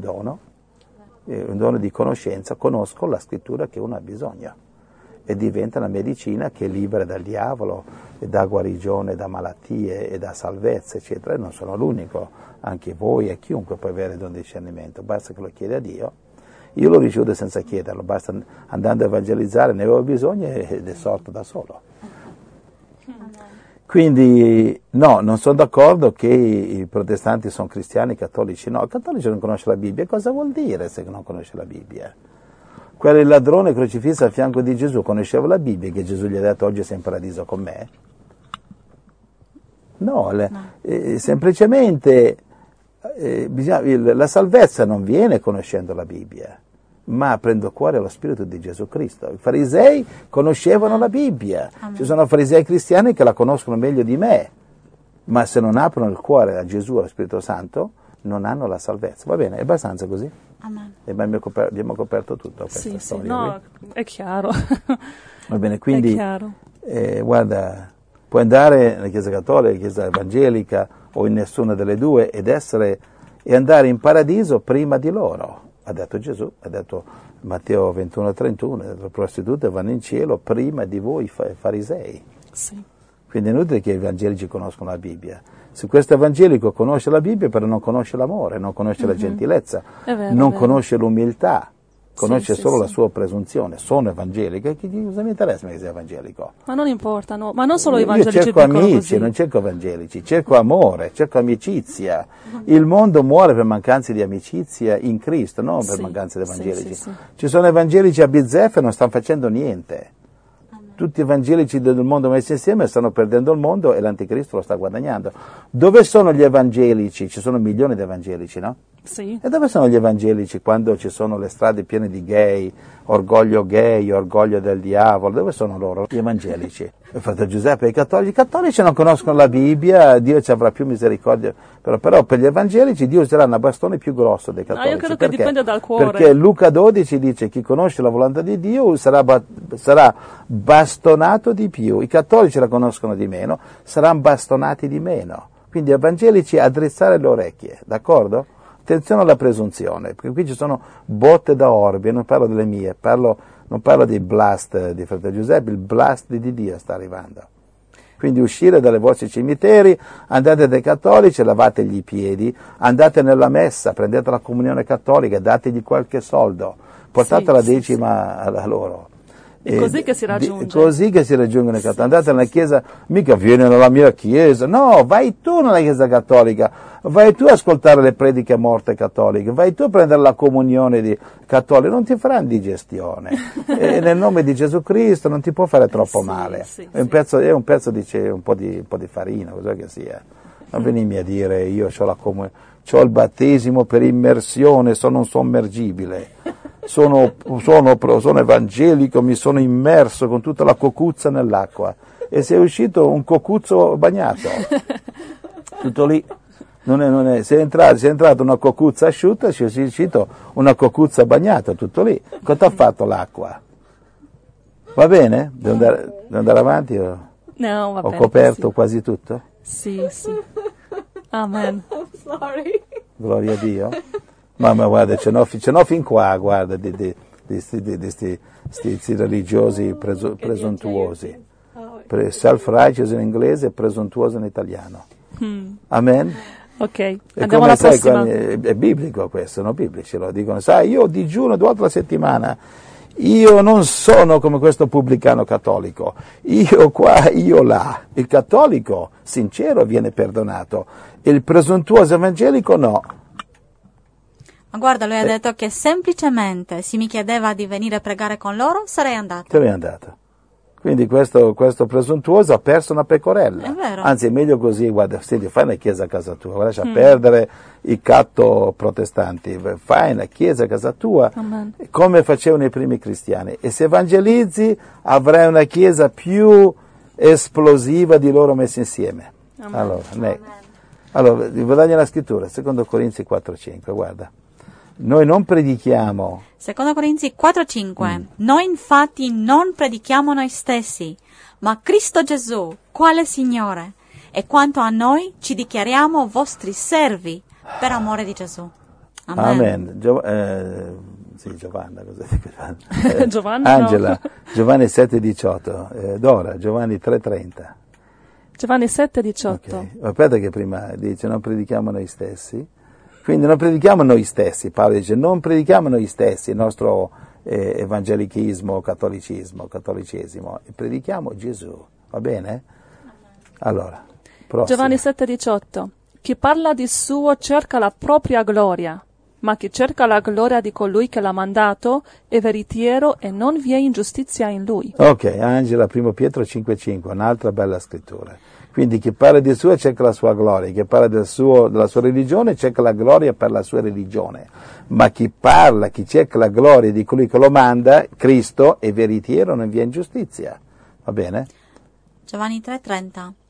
Speaker 2: dono di conoscenza, conosco la scrittura che uno ha bisogno. E diventa una medicina che è libera dal diavolo, e da guarigione, da malattie e da salvezza, eccetera. E non sono l'unico, anche voi e chiunque può avere il dono di discernimento, basta che lo chieda a Dio. Io l'ho ricevuto senza chiederlo, basta andando a evangelizzare, ne avevo bisogno ed è sorto da solo. Quindi no, non sono d'accordo che i protestanti sono cristiani, i cattolici no. Il cattolico non conosce la Bibbia, cosa vuol dire se non conosce la Bibbia? Il ladrone crocifisso a fianco di Gesù conosceva la Bibbia, che Gesù gli ha detto: oggi sei in paradiso con me? No. Semplicemente la salvezza non viene conoscendo la Bibbia, ma prendo a cuore lo Spirito di Gesù Cristo. I farisei conoscevano la Bibbia, ci sono farisei cristiani che la conoscono meglio di me, ma se non aprono il cuore a Gesù e allo Spirito Santo, non hanno la salvezza. Va bene, è abbastanza così?
Speaker 3: Amen.
Speaker 2: E abbiamo coperto tutto questa
Speaker 1: Sì,
Speaker 2: storia.
Speaker 1: no, è chiaro.
Speaker 2: Va bene,
Speaker 1: È
Speaker 2: quindi
Speaker 1: chiaro.
Speaker 2: guarda, puoi andare nella Chiesa Cattolica, nella Chiesa Evangelica o in nessuna delle due e andare in paradiso prima di loro. Ha detto Gesù, ha detto Matteo 21:31, le prostitute vanno in cielo prima di voi farisei.
Speaker 1: Sì.
Speaker 2: Quindi è inutile che gli evangelici conoscono la Bibbia. Se questo evangelico conosce la Bibbia, però non conosce l'amore, non conosce la gentilezza,
Speaker 1: È vero,
Speaker 2: non
Speaker 1: è vero.
Speaker 2: conosce l'umiltà, conosce
Speaker 1: Sì,
Speaker 2: solo
Speaker 1: sì,
Speaker 2: la
Speaker 1: sì.
Speaker 2: sua presunzione. Sono evangelico, e cosa mi interessa che sia evangelico?
Speaker 1: Ma non importa, no. Ma non solo i
Speaker 2: Io
Speaker 1: evangelici
Speaker 2: cerco
Speaker 1: dicono
Speaker 2: amici,
Speaker 1: così.
Speaker 2: non cerco evangelici, cerco amore, cerco amicizia. Il mondo muore per mancanza di amicizia in Cristo, non per
Speaker 1: Sì,
Speaker 2: mancanza di
Speaker 1: sì,
Speaker 2: evangelici.
Speaker 1: sì, sì.
Speaker 2: Ci sono evangelici a bizzeffe e non stanno facendo niente. Tutti gli evangelici del mondo messi insieme stanno perdendo il mondo e l'anticristo lo sta guadagnando. Dove sono gli evangelici? Ci sono milioni di evangelici, no?
Speaker 1: Sì.
Speaker 2: E dove sono gli evangelici quando ci sono le strade piene di gay, orgoglio del diavolo? Dove sono loro? Gli evangelici. Il fratello Giuseppe, i cattolici non conoscono la Bibbia, Dio ci avrà più misericordia, però per gli evangelici Dio userà un bastone più grosso dei cattolici.
Speaker 1: io credo che
Speaker 2: Perché?
Speaker 1: dipende dal cuore.
Speaker 2: Perché Luca 12 dice chi conosce la volontà di Dio sarà bastonato di più, i cattolici la conoscono di meno, saranno bastonati di meno. Quindi evangelici a drizzare le orecchie, d'accordo? Attenzione alla presunzione, perché qui ci sono botte da orbi, non parlo delle mie, non parlo dei blast di fratello Giuseppe, il blast di Dio sta arrivando. Quindi uscire dalle vostri cimiteri, andate dai cattolici, lavategli i piedi, andate nella messa, prendete la comunione cattolica, dategli qualche soldo, portate
Speaker 1: Sì,
Speaker 2: la
Speaker 1: sì,
Speaker 2: decima a loro.
Speaker 1: È così che si raggiunge.
Speaker 2: Così che si raggiungono i cattolici. Andate nella chiesa, mica vieni nella mia chiesa, no, vai tu nella chiesa cattolica, vai tu a ascoltare le prediche morte cattoliche, vai tu a prendere la comunione di cattolica, non ti farà indigestione. E nel nome di Gesù Cristo non ti può fare troppo male.
Speaker 1: sì,
Speaker 2: È un pezzo di un po' di farina, cosa che sia. Non venimi a dire io c'ho il battesimo per immersione, sono un sommergibile. Sono evangelico, mi sono immerso con tutta la cocuzza nell'acqua e sei uscito un cocuzzo bagnato. Tutto lì. Sei entrato una cocuzza asciutta e sei uscito una cocuzza bagnata, tutto lì. Cosa ti ha fatto l'acqua? Va bene? Devo andare avanti?
Speaker 1: No, va
Speaker 2: Ho
Speaker 1: bene
Speaker 2: coperto
Speaker 1: così.
Speaker 2: quasi tutto?
Speaker 1: Sì, sì. Amen.
Speaker 3: Sorry.
Speaker 2: Gloria a Dio. Ma guarda, ce n'ho fin qua, guarda, di sti religiosi presuntuosi. Self-righteous in inglese e presuntuoso in italiano. Amen?
Speaker 1: Ok,
Speaker 2: E
Speaker 1: andiamo
Speaker 2: come
Speaker 1: alla
Speaker 2: sai,
Speaker 1: prossima.
Speaker 2: è biblico questo, sono biblici, lo dicono. Sai, io digiuno 2 volte alla settimana. Io non sono come questo pubblicano cattolico. Io qua, io là. Il cattolico sincero viene perdonato. Il presuntuoso evangelico no.
Speaker 3: Ma guarda, lui ha detto che semplicemente se mi chiedeva di venire a pregare con loro, sarei andato.
Speaker 2: Te l'è andato. Quindi questo presuntuoso ha perso una pecorella.
Speaker 3: È vero.
Speaker 2: Anzi, è meglio così, guarda, senti, fai una chiesa a casa tua, lascia perdere i catto protestanti, fai una chiesa a casa tua,
Speaker 1: Amen.
Speaker 2: come facevano i primi cristiani. E se evangelizzi avrai una chiesa più esplosiva di loro messi insieme.
Speaker 1: Amen.
Speaker 2: Allora, vi dargli la scrittura, secondo Corinzi 4:5, guarda. Noi non predichiamo.
Speaker 3: Secondo Corinzi 4:5. Noi infatti non predichiamo noi stessi, ma Cristo Gesù, quale Signore, e quanto a noi ci dichiariamo vostri servi per amore di Gesù. Amen.
Speaker 2: Giovanna, cosa dico?
Speaker 1: Giovanna,
Speaker 2: Angela,
Speaker 1: no.
Speaker 2: Giovanni 7:18, Dora, Giovanni 3:30.
Speaker 1: Giovanni 7:18.
Speaker 2: Okay. Aspetta che prima dice non predichiamo noi stessi, quindi non predichiamo noi stessi, Paolo dice non predichiamo noi stessi il nostro evangelichismo, cattolicesimo, predichiamo Gesù, va bene? Allora, prossimo.
Speaker 1: Giovanni 7:18. Chi parla di suo cerca la propria gloria, ma chi cerca la gloria di colui che l'ha mandato è veritiero e non vi è ingiustizia in lui.
Speaker 2: Ok, Angela, 1 Pietro 5:5, un'altra bella scrittura. Quindi chi parla di suo cerca la sua gloria, chi parla della sua religione cerca la gloria per la sua religione. Ma chi cerca la gloria di colui che lo manda, Cristo, è veritiero, non vi è ingiustizia. Va bene?
Speaker 3: Giovanni 3:30.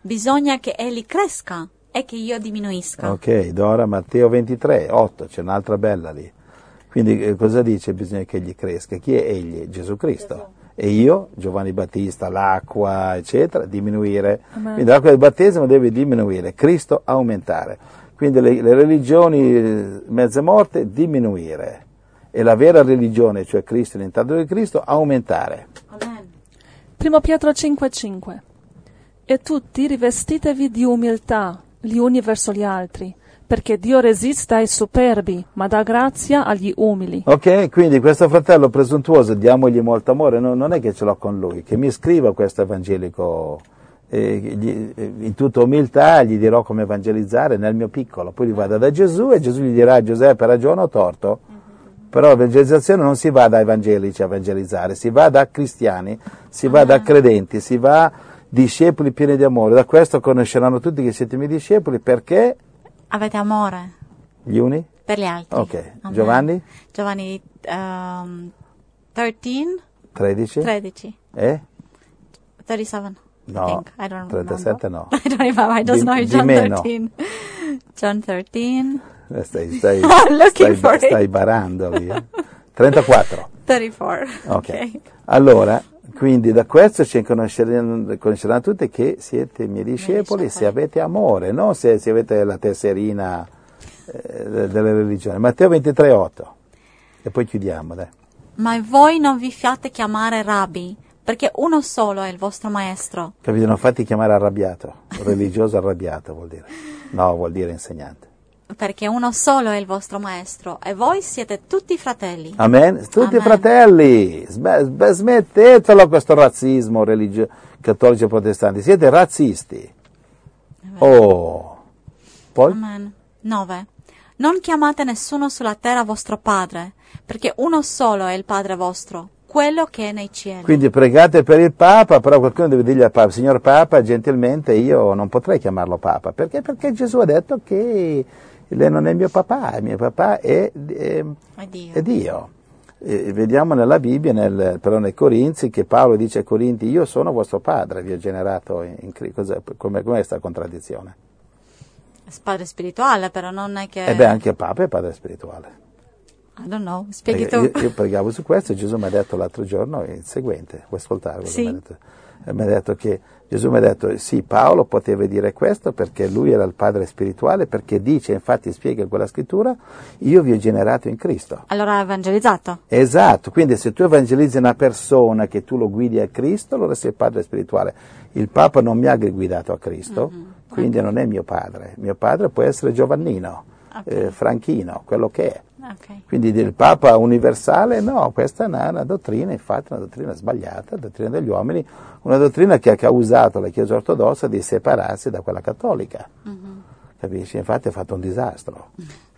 Speaker 3: bisogna che egli cresca e che io diminuisca.
Speaker 2: Ok, ora Matteo 23, 8, c'è un'altra bella lì. Quindi cosa dice? Bisogna che egli cresca. Chi è egli? Gesù Cristo. E io, Giovanni Battista, l'acqua, eccetera, diminuire.
Speaker 1: Amen.
Speaker 2: Quindi l'acqua del battesimo deve diminuire, Cristo aumentare. Quindi le religioni mezze morte diminuire. E la vera religione, cioè Cristo, l'entrata di Cristo, aumentare.
Speaker 3: Amen.
Speaker 1: 1 Pietro 5,5 E tutti rivestitevi di umiltà gli uni verso gli altri, perché Dio resiste ai superbi, ma dà grazia agli umili.
Speaker 2: Ok, quindi questo fratello presuntuoso, diamogli molto amore, non è che ce l'ho con lui, che mi scriva questo evangelico, in tutta umiltà gli dirò come evangelizzare nel mio piccolo, poi gli vado da Gesù e Gesù gli dirà: Giuseppe, ragione o torto? Però l'evangelizzazione non si va da evangelici a evangelizzare, si va da cristiani, si va da credenti, si va discepoli pieni di amore. Da questo conosceranno tutti che siete miei discepoli, perché
Speaker 3: Avete amore
Speaker 2: gli uni?
Speaker 3: per gli altri.
Speaker 2: Ok,
Speaker 3: Amen.
Speaker 2: Giovanni?
Speaker 3: Giovanni 13?
Speaker 2: 13?
Speaker 3: 13. 37.
Speaker 2: No,
Speaker 3: I think. I don't
Speaker 2: 37
Speaker 3: remember.
Speaker 2: no.
Speaker 3: I don't remember. I just know
Speaker 2: Di
Speaker 3: John
Speaker 2: meno.
Speaker 3: 13. John 13.
Speaker 2: Stai
Speaker 3: Looking for it.
Speaker 2: stai barando lì. 34.
Speaker 3: 34.
Speaker 2: Ok. Allora, quindi da questo ci conosceranno tutti che siete miei discepoli se avete amore, non se avete la tesserina delle religioni. Matteo 23,8. E poi chiudiamo, dai.
Speaker 3: Ma voi non vi fate chiamare rabbi, perché uno solo è il vostro maestro.
Speaker 2: Capite? Non fatti chiamare arrabbiato. Religioso arrabbiato vuol dire. No, vuol dire insegnante.
Speaker 3: Perché uno solo è il vostro maestro e voi siete tutti fratelli.
Speaker 2: Amen? Tutti
Speaker 3: Amen.
Speaker 2: fratelli, smettetelo questo razzismo cattolici e protestanti, siete razzisti. Oh, poi?
Speaker 3: Amen. 9. Non chiamate nessuno sulla terra vostro padre, perché uno solo è il Padre vostro, quello che è nei cieli.
Speaker 2: Quindi pregate per il Papa, però qualcuno deve dirgli al Papa: signor Papa, gentilmente io non potrei chiamarlo Papa, perché Gesù ha detto che lei non è mio papà è Dio. E vediamo nella Bibbia, però nei Corinzi, che Paolo dice ai Corinti: io sono vostro padre, vi ho generato in Cristo. Com'è questa contraddizione?
Speaker 3: Padre spirituale, però non è che...
Speaker 2: Anche il Papa è padre spirituale.
Speaker 3: I don't know, spieghi tu.
Speaker 2: Io pregavo su questo e Gesù mi ha detto l'altro giorno il seguente, vuoi ascoltare cosa
Speaker 3: Sì.
Speaker 2: mi ha detto? Mi ha detto che Gesù mi ha detto: sì, Paolo poteva dire questo perché lui era il padre spirituale, perché dice, infatti spiega in quella scrittura: io vi ho generato in Cristo.
Speaker 3: Allora ha evangelizzato.
Speaker 2: Esatto, quindi se tu evangelizzi una persona che tu lo guidi a Cristo, allora sei il padre spirituale. Il Papa non mi ha guidato a Cristo, quindi non è mio padre può essere Giovannino, Franchino, quello che è.
Speaker 3: Okay.
Speaker 2: Quindi il Papa universale no, questa è una dottrina, infatti una dottrina sbagliata, la dottrina degli uomini, una dottrina che ha causato la Chiesa ortodossa di separarsi da quella cattolica, capisci? Infatti ha fatto un disastro.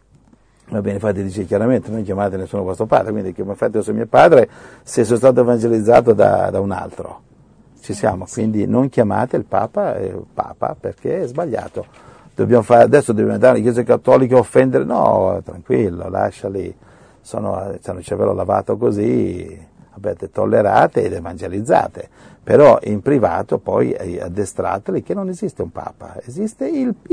Speaker 2: Va bene, infatti dice chiaramente: non chiamate nessuno vostro padre, quindi come fate io sono mio padre se sono stato evangelizzato da un altro. Ci siamo, quindi non chiamate il Papa perché è sbagliato. Adesso dobbiamo andare alle chiese cattoliche a offendere? No, tranquillo, lasciali, hanno il cervello lavato così, avete tollerate ed evangelizzate, però in privato poi addestrateli che non esiste un Papa, esiste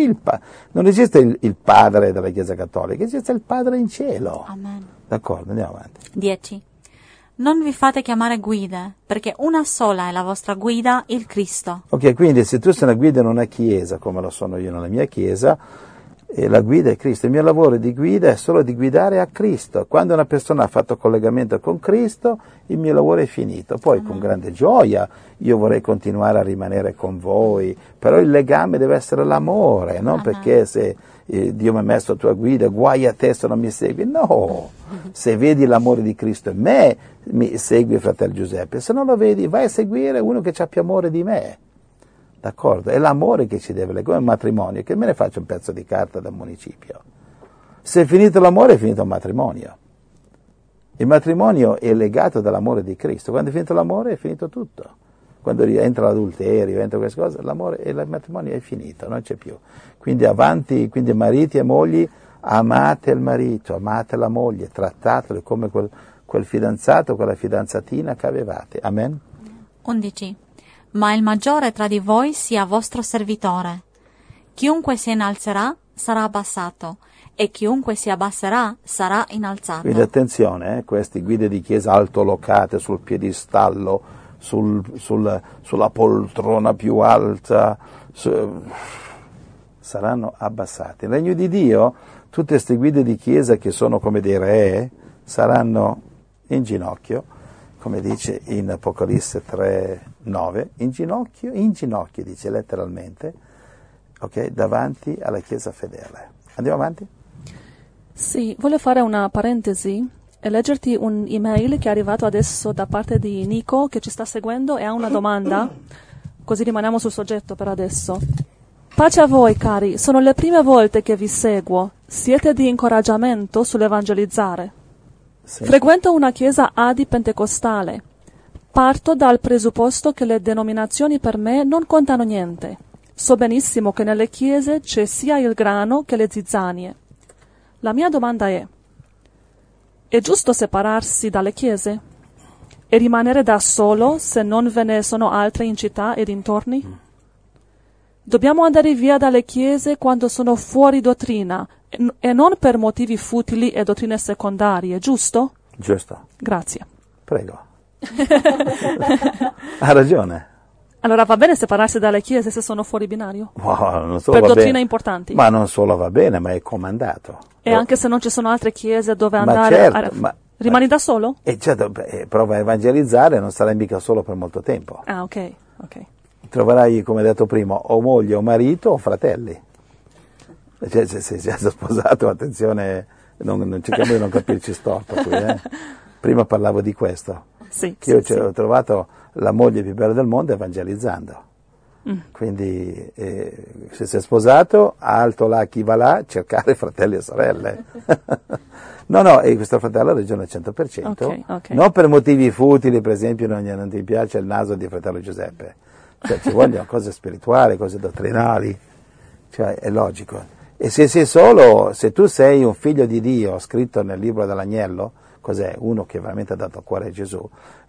Speaker 2: non esiste il padre della Chiesa cattolica, esiste il Padre in cielo.
Speaker 3: Amen.
Speaker 2: D'accordo, andiamo avanti.
Speaker 3: 10. Non vi fate chiamare guide, perché una sola è la vostra guida, il Cristo.
Speaker 2: Ok, quindi se tu sei una guida in una chiesa, come lo sono io nella mia chiesa, la guida è Cristo. Il mio lavoro di guida è solo di guidare a Cristo. Quando una persona ha fatto collegamento con Cristo, il mio lavoro è finito. Poi con grande gioia io vorrei continuare a rimanere con voi, però il legame deve essere l'amore, non perché se Dio mi ha messo a tua guida, guai a te se non mi segui. No, se vedi l'amore di Cristo in me, mi segui fratello Giuseppe. Se non lo vedi, vai a seguire uno che ha più amore di me. D'accordo? È l'amore che ci deve legare, come il matrimonio, che me ne faccio un pezzo di carta dal municipio. Se è finito l'amore, è finito il matrimonio. Il matrimonio è legato dall'amore di Cristo. Quando è finito l'amore, è finito tutto. Quando entra l'adulterio, entra queste cose, l'amore e il matrimonio è finito, non c'è più. Quindi avanti, quindi mariti e mogli, amate il marito, amate la moglie, trattatelo come quel fidanzato, quella fidanzatina che avevate. Amen?
Speaker 3: 11. ma il maggiore tra di voi sia vostro servitore. Chiunque si innalzerà sarà abbassato, e chiunque si abbasserà sarà innalzato.
Speaker 2: Quindi attenzione, queste guide di chiesa altolocate sul piedistallo, sulla poltrona più alta, saranno abbassate. Nel regno di Dio, tutte queste guide di chiesa che sono come dei re, saranno in ginocchio, come dice in Apocalisse 3:9, in ginocchio dice letteralmente, ok, davanti alla chiesa fedele. Andiamo avanti?
Speaker 1: Sì, voglio fare una parentesi e leggerti un'email che è arrivato adesso da parte di Nico che ci sta seguendo e ha una domanda, così rimaniamo sul soggetto per adesso. Pace a voi, cari, sono le prime volte che vi seguo. Siete di incoraggiamento sull'evangelizzare.
Speaker 2: Sì.
Speaker 1: Frequento una chiesa pentecostale. Parto dal presupposto che le denominazioni per me non contano niente. So benissimo che nelle chiese c'è sia il grano che le zizzanie. La mia domanda è giusto separarsi dalle chiese? E rimanere da solo se non ve ne sono altre in città e dintorni? Dobbiamo andare via dalle chiese quando sono fuori dottrina e non per motivi futili e dottrine secondarie, giusto?
Speaker 2: Giusto.
Speaker 1: Grazie.
Speaker 2: Prego. Ha ragione.
Speaker 1: Allora va bene separarsi dalle chiese se sono fuori binario?
Speaker 2: Wow, non solo
Speaker 1: Per
Speaker 2: va
Speaker 1: dottrine
Speaker 2: bene,
Speaker 1: importanti.
Speaker 2: ma non solo va bene, ma è comandato.
Speaker 1: E anche se non ci sono altre chiese dove
Speaker 2: Ma
Speaker 1: andare,
Speaker 2: certo,
Speaker 1: rimani da solo?
Speaker 2: E certo, prova a evangelizzare, non sarai mica solo per molto tempo.
Speaker 1: Ah, ok.
Speaker 2: Troverai, come detto prima, o moglie o marito o fratelli. Cioè, se sei già sposato, attenzione, non cerchiamo di non capirci storto qui. Prima parlavo di questo.
Speaker 1: Sì,
Speaker 2: Io
Speaker 1: sì.
Speaker 2: ho trovato la moglie più bella del mondo evangelizzando. Quindi se sei sposato, alto là chi va là, cercare fratelli e sorelle. No, e questo fratello ha ragione al 100%.
Speaker 1: Okay.
Speaker 2: Non per motivi futili, per esempio non ti piace il naso di fratello Giuseppe. Cioè ci vogliono cose spirituali, cose dottrinali, cioè è logico. E se sei solo, se tu sei un figlio di Dio, scritto nel libro dell'agnello, cos'è? Uno che veramente ha dato cuore a Gesù,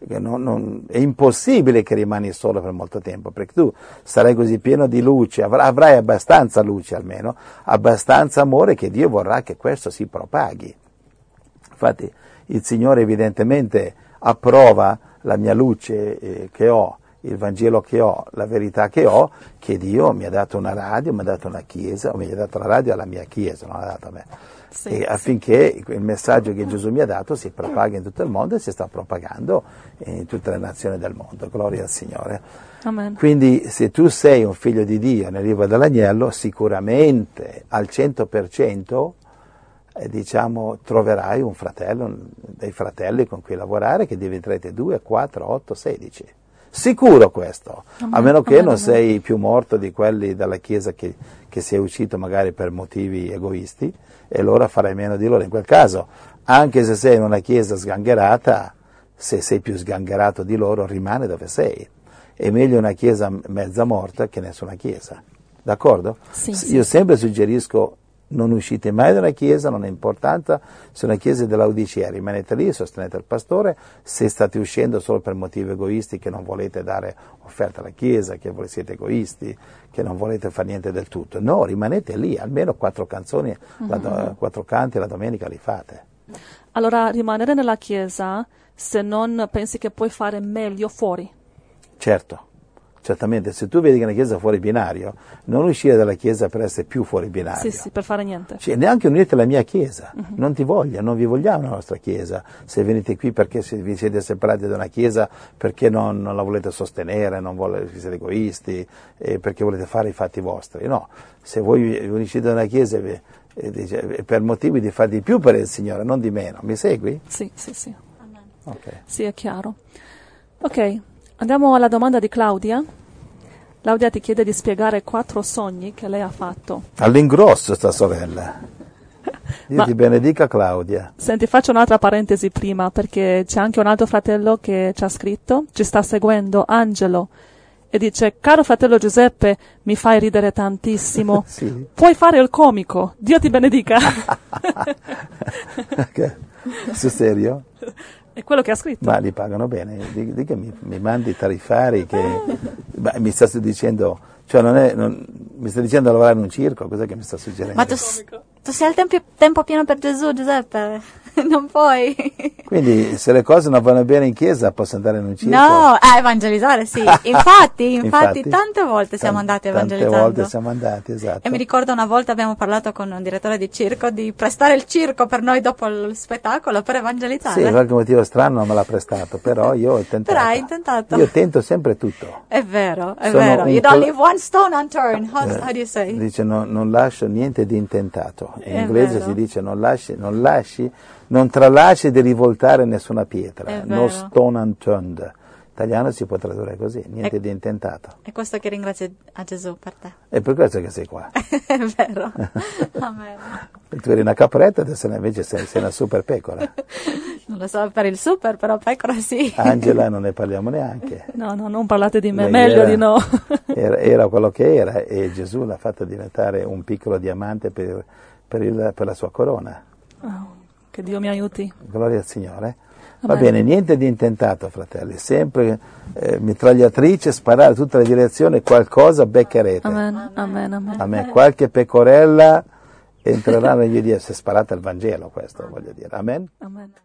Speaker 2: è impossibile che rimani solo per molto tempo, perché tu sarai così pieno di luce, avrai abbastanza luce almeno, abbastanza amore che Dio vorrà che questo si propaghi. Infatti il Signore evidentemente approva la mia luce che ho, il Vangelo che ho, la verità che ho, che Dio mi ha dato una radio, mi ha dato una chiesa, o mi ha dato la radio alla mia chiesa, non l'ha dato a me.
Speaker 1: Sì,
Speaker 2: e affinché il messaggio che Gesù mi ha dato si propaghi in tutto il mondo e si sta propagando in tutte le nazioni del mondo. Gloria al Signore.
Speaker 1: Amen.
Speaker 2: Quindi se tu sei un figlio di Dio nel libro dell'agnello, sicuramente al 100% troverai un fratello, dei fratelli con cui lavorare, che diventerete 2, 4, 8, 16. Sicuro questo, a meno che non sei più morto di quelli dalla Chiesa che sei uscito magari per motivi egoisti, e allora farai meno di loro. In quel caso, anche se sei in una Chiesa sgangherata, se sei più sgangherato di loro, rimane dove sei. È meglio una Chiesa mezza morta che nessuna Chiesa. D'accordo?
Speaker 1: Sì.
Speaker 2: Io sempre suggerisco: non uscite mai da una chiesa, non ha importanza se una chiesa è dell'Odicea, rimanete lì, sostenete il pastore. Se state uscendo solo per motivi egoisti, che non volete dare offerta alla chiesa, che voi siete egoisti, che non volete fare niente del tutto, no, rimanete lì, almeno 4 canzoni, 4 canti la domenica li fate.
Speaker 1: Allora, rimanere nella chiesa se non pensi che puoi fare meglio fuori?
Speaker 2: Certo. Certamente, se tu vedi che una chiesa è fuori binario, non uscire dalla chiesa per essere più fuori binario.
Speaker 1: Sì, per fare niente.
Speaker 2: Cioè, neanche unirti alla mia chiesa. Non ti voglio, non vi vogliamo nella nostra chiesa. Se venite qui perché vi siete separati da una chiesa, perché non la volete sostenere, siete egoisti, perché volete fare i fatti vostri. No, se voi uscite da una chiesa per motivi di fare di più per il Signore, non di meno. Mi segui?
Speaker 1: Sì.
Speaker 3: Amen.
Speaker 2: Okay.
Speaker 1: Sì, è chiaro. Ok. Andiamo alla domanda di Claudia. Claudia ti chiede di spiegare 4 sogni che lei ha fatto.
Speaker 2: All'ingrosso sta sorella. Dio ti benedica, Claudia.
Speaker 1: Senti, faccio un'altra parentesi prima, perché c'è anche un altro fratello che ci ha scritto, ci sta seguendo, Angelo, e dice: caro fratello Giuseppe, mi fai ridere tantissimo.
Speaker 2: Sì.
Speaker 1: Puoi fare il comico. Dio ti benedica.
Speaker 2: Okay. Sul serio?
Speaker 1: È quello che ha scritto.
Speaker 2: Ma li pagano bene, dica mi mandi i tariffari che Beh, mi sta dicendo, cioè mi sta dicendo lavorare in un circo, cos'è che mi sta suggerendo?
Speaker 3: Ma tu sei al tempo pieno per Gesù, Giuseppe, non puoi.
Speaker 2: Quindi se le cose non vanno bene in chiesa posso andare in un circo?
Speaker 3: No, a evangelizzare sì, infatti tante volte siamo andati evangelizzando.
Speaker 2: Tante volte siamo andati, esatto.
Speaker 3: E mi ricordo una volta abbiamo parlato con un direttore di circo di prestare il circo per noi dopo il spettacolo per evangelizzare.
Speaker 2: Sì, per qualche motivo strano non me l'ha prestato, però io ho tentato.
Speaker 3: Però hai intentato.
Speaker 2: Io tento sempre tutto.
Speaker 3: È vero. You don't leave one stone unturned. How do you say?
Speaker 2: Dice non lascio niente di intentato. In
Speaker 3: È
Speaker 2: inglese
Speaker 3: vero.
Speaker 2: si dice non tralasci di rivoltare nessuna pietra. No stone unturned. In italiano si può tradurre così, niente di intentato.
Speaker 3: È questo che ringrazio a Gesù per te.
Speaker 2: È per questo che sei qua.
Speaker 3: È vero. Amen.
Speaker 2: Tu eri una capretta, adesso invece sei una super pecora.
Speaker 3: Non lo so per il super, però pecora sì.
Speaker 2: Angela non ne parliamo neanche.
Speaker 1: No, non parlate di me,
Speaker 2: Lei
Speaker 1: meglio di no.
Speaker 2: Era quello che era e Gesù l'ha fatta diventare un piccolo diamante per la sua corona.
Speaker 1: Oh, che Dio mi aiuti.
Speaker 2: Gloria al Signore. Va
Speaker 1: Amen.
Speaker 2: bene, niente di intentato, fratelli, sempre mitragliatrice, sparare in tutte le direzioni, qualcosa beccherete.
Speaker 1: Amen, amen, amen.
Speaker 2: Amen. Qualche pecorella entrerà negli Dio, se sparate il Vangelo questo, voglio dire. Amen.
Speaker 1: Amen.